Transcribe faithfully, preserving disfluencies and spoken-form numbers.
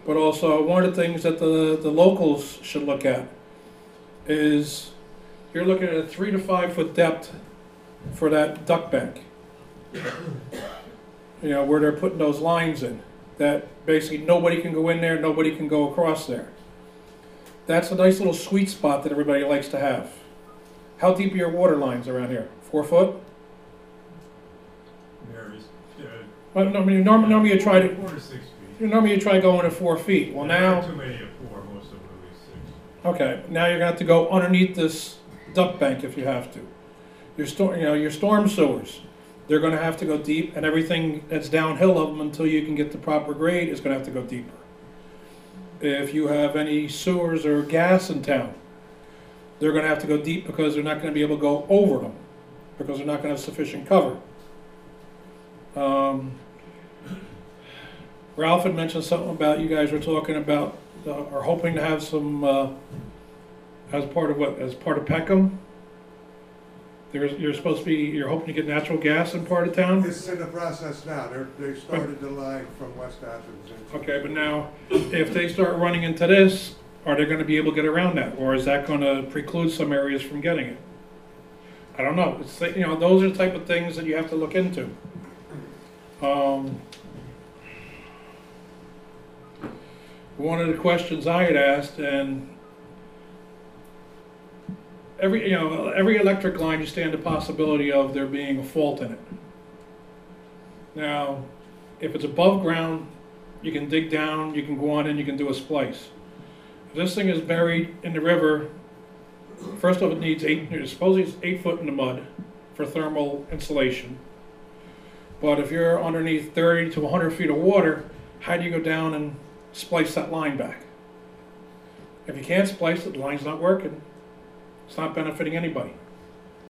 But also, one of the things that the, the locals should look at is you're looking at a three to five foot depth for that duck bank. You know, where they're putting those lines in, that basically nobody can go in there, nobody can go across there. That's a nice little sweet spot that everybody likes to have. How deep are your water lines around here? Four foot? Varies. Uh, Well, no, I mean, normally, normally you try to, Four to six feet. normally you try going at four feet. Well, There now, aren't too many at four, most of them are six. okay, now you're gonna have to go underneath this duck bank if you have to. Your storm, you know, your storm sewers, they're gonna have to go deep, and everything that's downhill of them until you can get the proper grade is gonna have to go deeper. If you have any sewers or gas in town, they're gonna have to go deep because they're not gonna be able to go over them, because they're not gonna have sufficient cover. Um, Ralph had mentioned something about, you guys were talking about, uh, or hoping to have some, uh, as part of what, as part of Peckham? There's, you're supposed to be, you're hoping to get natural gas in part of town? It's in the process now. They're, they started the line from West Athens. into- Okay, but now, if they start running into this, are they gonna be able to get around that? Or is that gonna preclude some areas from getting it? I don't know. It's, you know, those are the type of things that you have to look into. Um, one of the questions I had asked, and every, you know, every electric line, you stand the possibility of there being a fault in it. Now, if it's above ground, you can dig down, you can go on in, you can do a splice. If this thing is buried in the river, first of all, it needs eight, supposedly it's eight foot in the mud for thermal insulation. But if you're underneath thirty to one hundred feet of water, how do you go down and splice that line back? If you can't splice it, the line's not working. It's not benefiting anybody.